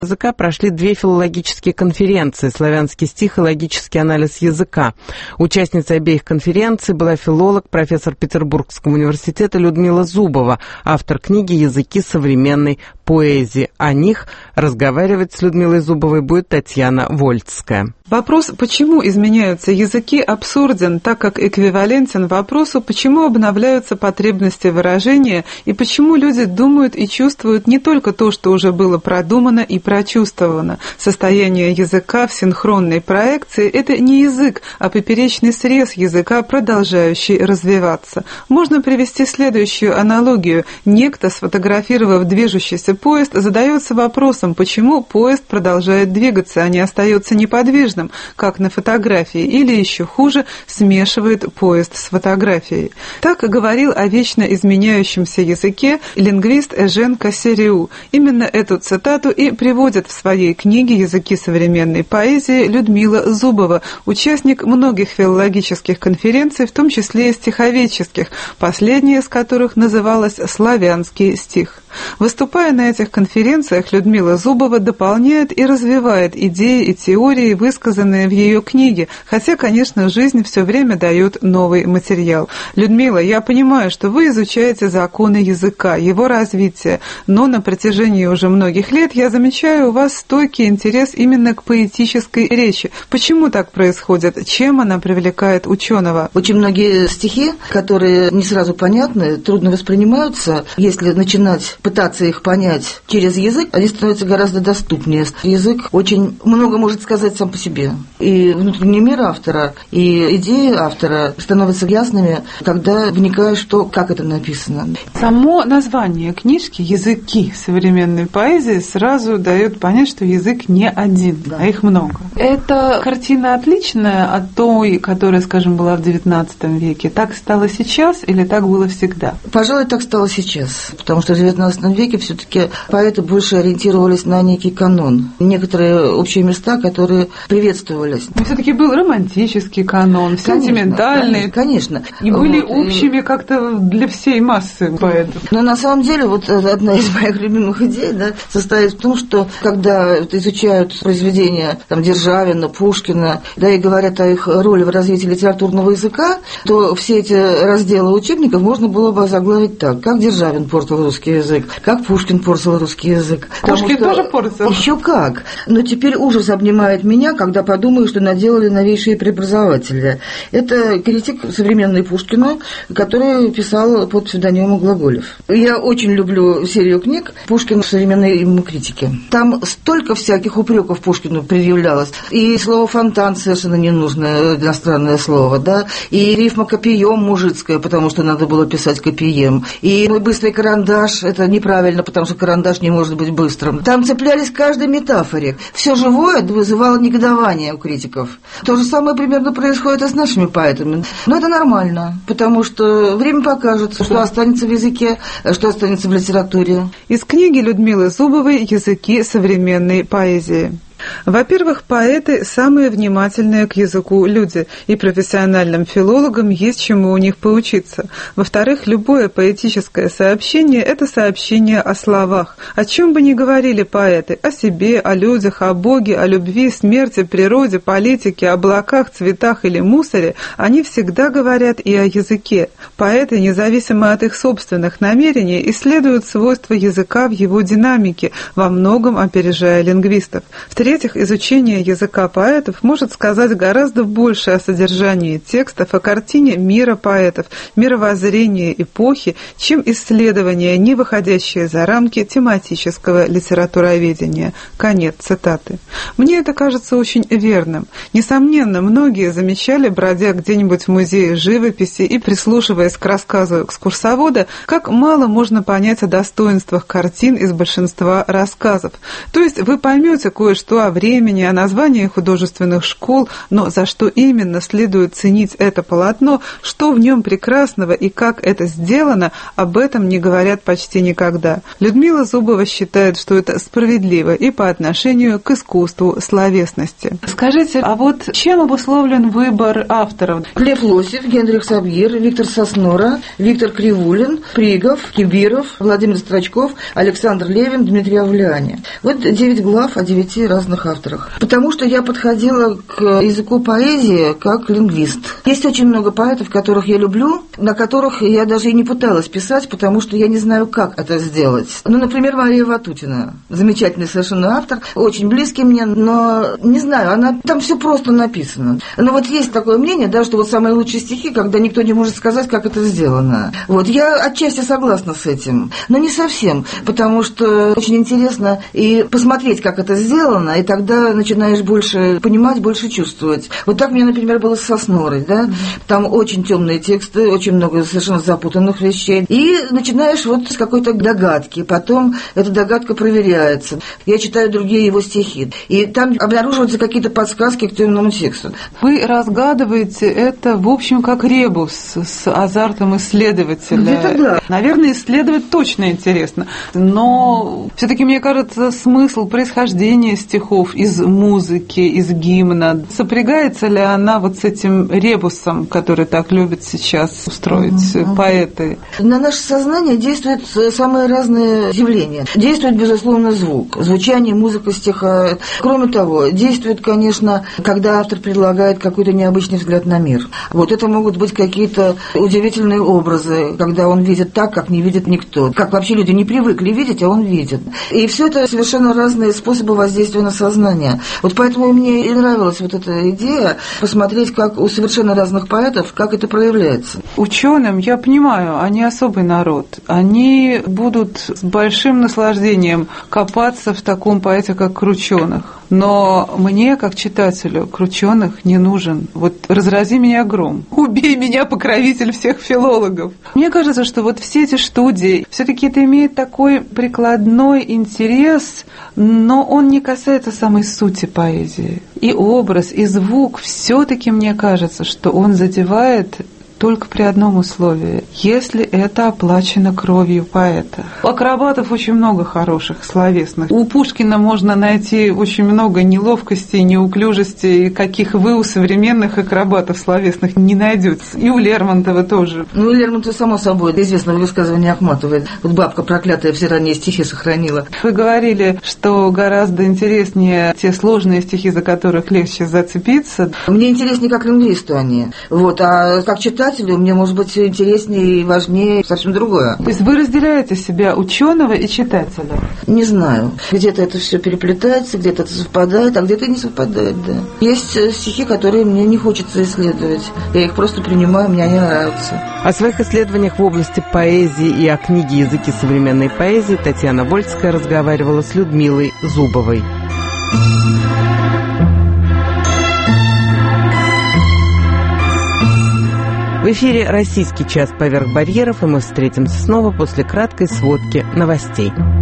языка прошли 2 филологические конференции «Славянский стих» и «Логический анализ языка». Участницей обеих конференций была филолог, профессор Петербургского университета Людмила Зубова, автор книги «Языки современной поэзии». О них разговаривать с Людмилой Зубовой будет Татьяна Вольцкая. Вопрос, почему изменяются языки, абсурден, так как эквивалентен вопросу, почему обновляются потребности выражения и почему люди думают и чувствуют не только то, что уже было продумано и прочувствовано. Состояние языка в синхронной проекции – это не язык, а поперечный срез языка, продолжающий развиваться. Можно привести следующую аналогию. Некто, сфотографировав движущийся поезд, задается вопросом, почему поезд продолжает двигаться, а не остается неподвижным, как на фотографии, или еще хуже, смешивает поезд с фотографией. Так говорил о вечно изменяющемся языке лингвист Эжен Кассериу. Именно эту цитату и приводит в своей книге «Языки современной поэзии» Людмила Зубова, участник многих филологических конференций, в том числе и стиховедческих, последняя из которых называлась «Славянский стих». Выступая на этих конференциях, Людмила Зубова дополняет и развивает идеи и теории, высказанные в ее книге, хотя, конечно, жизнь все время дает новый материал. Людмила, я понимаю, что вы изучаете законы языка, его развитие, но на протяжении уже многих лет я замечаю у вас стойкий интерес именно к поэтической речи. Почему так происходит? Чем она привлекает ученого? Очень многие стихи, которые не сразу понятны, трудно воспринимаются, если начинать пытаться их понять через язык, они становятся гораздо доступнее. Язык очень много может сказать сам по себе. И внутренний мир автора, и идеи автора становятся ясными, когда вникаешь в то, как это написано. Само название книжки «Языки современной поэзии» сразу дает понять, что язык не один, а их много. Эта картина отличная от той, которая, скажем, была в XIX веке. Так стало сейчас или так было всегда? Пожалуй, так стало сейчас, потому что в XIX веке все-таки поэты больше ориентировались на некий канон. Некоторые общие места, которые приветствовались. Но все-таки был романтический канон, сентиментальный. Конечно. И были общими как-то для всей массы поэтов. Но на самом деле, вот одна из моих любимых идей, состоит в том, что когда изучают произведения Державина, Пушкина, и говорят о их роли в развитии литературного языка, то все эти разделы учебников можно было бы озаглавить так: как Державин портил русский язык, как Пушкин портил русский язык. Пушкин тоже портил. Еще как. Но теперь ужас обнимает меня, когда подумаю, что наделали новейшие преобразователи. Это критик современный Пушкина, который писал под псевдонимом Глаголев. Я очень люблю серию книг «Пушкин в современной ему критике». Там столько всяких упреков Пушкину предъявлялось. И слово «фонтан» совершенно ненужное иностранное слово, и рифма «копием» мужицкая, потому что надо было писать «копием». И мой быстрый карандаш — это неправильно, потому что карандаш не может быть быстрым. Там цеплялись к каждой метафоре. Все живое вызывало негодование у критиков. То же самое примерно происходит и с нашими поэтами. Но это нормально, потому что время покажет, что останется в языке, что останется в литературе. Из книги Людмилы Зубовой «Языки современной поэзии». Во-первых, поэты – самые внимательные к языку люди, и профессиональным филологам есть чему у них поучиться. Во-вторых, любое поэтическое сообщение – это сообщение о словах. О чем бы ни говорили поэты – о себе, о людях, о Боге, о любви, смерти, природе, политике, облаках, цветах или мусоре, они всегда говорят и о языке. Поэты, независимо от их собственных намерений, исследуют свойства языка в его динамике, во многом опережая лингвистов. В-третьих, изучение языка поэтов может сказать гораздо больше о содержании текстов, о картине мира поэтов, мировоззрения эпохи, чем исследования, не выходящие за рамки тематического литературоведения. Конец цитаты. Мне это кажется очень верным. Несомненно, многие замечали, бродя где-нибудь в музее живописи и прислушиваясь к рассказу экскурсовода, как мало можно понять о достоинствах картин из большинства рассказов. То есть вы поймете кое-что о времени, о названии художественных школ, но за что именно следует ценить это полотно, что в нем прекрасного и как это сделано, об этом не говорят почти никогда. Людмила Зубова считает, что это справедливо и по отношению к искусству словесности. Скажите, а вот чем обусловлен выбор авторов? Лев Лосев, Генрих Сабгир, Виктор Соснора, Виктор Кривулин, Пригов, Кибиров, Владимир Строчков, Александр Левин, Дмитрий Авляне. Вот 9 глав о 9 разных авторах. Потому что я подходила к языку поэзии как лингвист. Есть очень много поэтов, которых я люблю, на которых я даже и не пыталась писать, потому что я не знаю, как это сделать. Ну, например, Мария Ватутина. Замечательный совершенно автор, очень близкий мне, но не знаю, там все просто написано. Но вот есть такое мнение, да, что вот самые лучшие стихи, когда никто не может сказать, как это сделано. Вот, я отчасти согласна с этим, но не совсем, потому что очень интересно и посмотреть, как это сделано, и тогда начинаешь больше понимать, больше чувствовать. Вот так мне, например, было с Соснорой, да, там очень темные тексты, очень много совершенно запутанных вещей, и начинаешь вот с какой-то догадки, потом эта догадка проверяется. Я читаю другие его стихи, и там обнаруживаются какие-то подсказки к темному тексту. Вы разгадываете это, в общем, как ребус с азартом исследователя. Где-то да. Наверное, исследовать точно интересно, но все-таки, мне кажется, смысл происхождения стихов из музыки, из гимна, сопрягается ли она вот с этим ребусом, который так любят сейчас устроить поэты? На наше сознание действуют самые разные явления. Действует, безусловно, звук, звучание, музыка стиха. Кроме того, действует, конечно, когда автор предлагает какой-то необычный взгляд на мир. Вот это могут быть какие-то удивительные образы, когда он видит так, как не видит никто. Как вообще люди не привыкли видеть, а он видит. И все это совершенно разные способы воздействия на сознание. Вот поэтому мне и нравилась вот эта идея посмотреть, как у совершенно разных поэтов, как это проявляется. Ученым, я понимаю, они особый народ. Они будут с большим наслаждением копаться в таком поэте, как Крученых. Но мне, как читателю, Крученых не нужен. Вот разрази меня гром, убей меня, покровитель всех филологов. Мне кажется, что вот все эти студии, все-таки это имеет такой прикладной интерес, но он не касается самой сути поэзии. И образ, и звук, все-таки мне кажется, что он задевает только при одном условии, если это оплачено кровью поэта. У акробатов очень много хороших, словесных. У Пушкина можно найти очень много неловкостей, неуклюжестей, каких вы у современных акробатов словесных не найдете. И у Лермонтова тоже. Ну, у Лермонтова, само собой, известное высказывание Ахматовой. Вот бабка проклятая все ранние стихи сохранила. Вы говорили, что гораздо интереснее те сложные стихи, за которых легче зацепиться. Мне интереснее как лингвисту они. Вот, а как читателю мне, может быть, интереснее и важнее совсем другое. То есть вы разделяете себя ученого и читателя? Не знаю. Где-то это все переплетается, где-то это совпадает, а где-то не совпадает, да. Есть стихи, которые мне не хочется исследовать. Я их просто принимаю, мне они нравятся. О своих исследованиях в области поэзии и о книге «Языки современной поэзии» Татьяна Вольская разговаривала с Людмилой Зубовой. В эфире «Российский час поверх барьеров», и мы встретимся снова после краткой сводки новостей.